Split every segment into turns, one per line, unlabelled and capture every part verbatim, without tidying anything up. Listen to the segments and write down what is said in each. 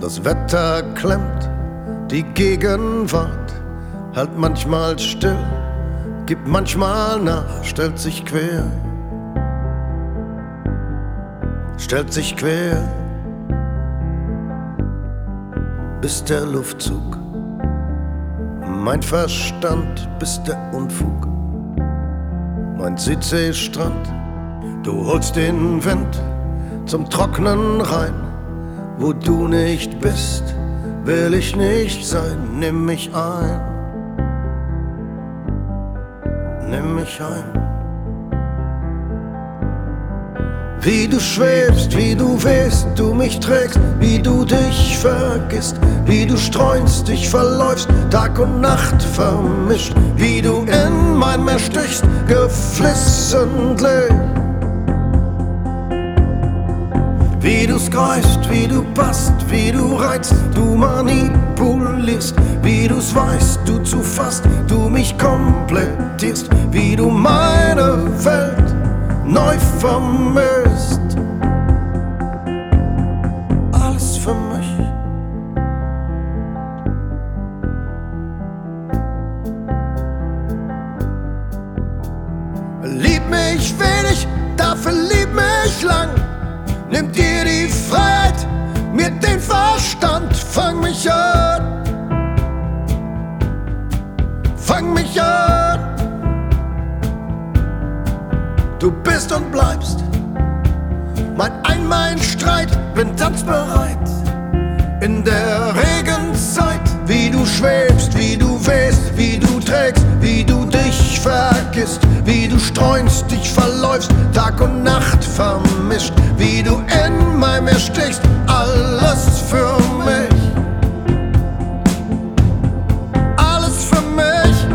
Das Wetter klemmt, die Gegenwart hält manchmal still, gibt manchmal nach, stellt sich quer, stellt sich quer, bis der Luftzug, mein Verstand, bis der Unfug, mein Südseestrand. Du holst den Wind zum Trocknen rein, wo du nicht bist, will ich nicht sein. Nimm mich ein, nimm mich ein. Wie du schwebst, wie du wehst, du mich trägst, wie du dich vergisst, wie du streunst, dich verläufst, Tag und Nacht vermischt, wie du in mein Meer stichst, geflissentlich. Wie du's greifst, wie du passt, wie du reizt, du manipulierst, wie du's weißt, du zu fasst, du mich komplettierst, wie du meine Welt neu vermisst. Alles für mich. Lieb mich wenig, dafür lieb mich lang. Nimm dir die Freiheit, mir den Verstand, fang mich an, fang mich an. Du bist und bleibst mein Ein, mein Streit, bin tanzbereit in der Regenzeit. Wie du schwebst, wie du wehst, wie du trägst, wie du dich vergisst, wie du streunst, dich verläufst, Tag und Nacht vermischt, wie du in mein Meer stichst, alles für mich, alles für mich.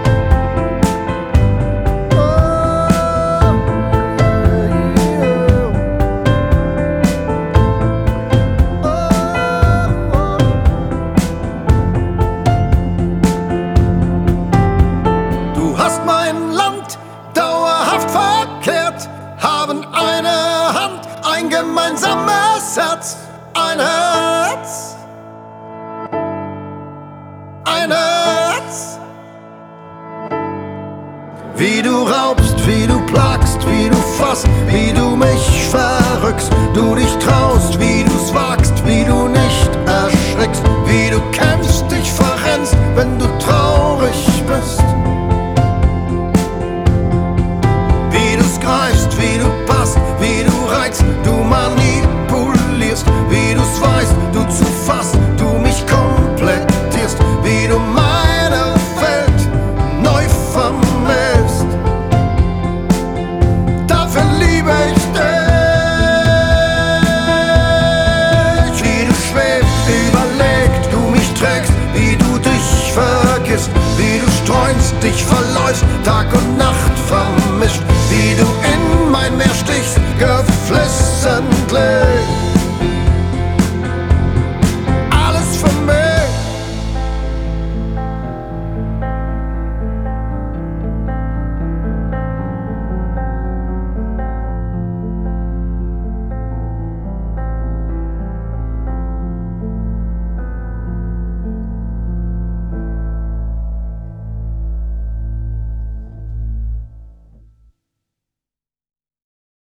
Haben eine Hand, ein gemeinsames Herz, ein Herz, ein Herz. Wie du raubst, wie du plagst, wie du fasst, wie du mich verrückst, du dich traust, wie du's wagst, wie du nicht erschrickst, wie du kämpfst, dich verrennst, wenn du traurig bist. Wie du passt, wie du reizt, du manipulierst, wie du's weißt, du zu fasst, du mich komplettierst, wie du meine Welt neu vermisst. Dafür liebe ich dich. Wie du schwebst, überlegt, du mich trägst, wie du dich vergisst, wie du streunst, dich verläufst, Tag und